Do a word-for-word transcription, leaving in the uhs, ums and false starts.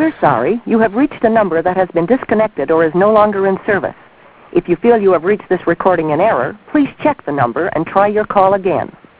We're sorry. You have reached a number that has been disconnected or is no longer in service. If you feel you have reached this recording in error, please check the number and try your call again.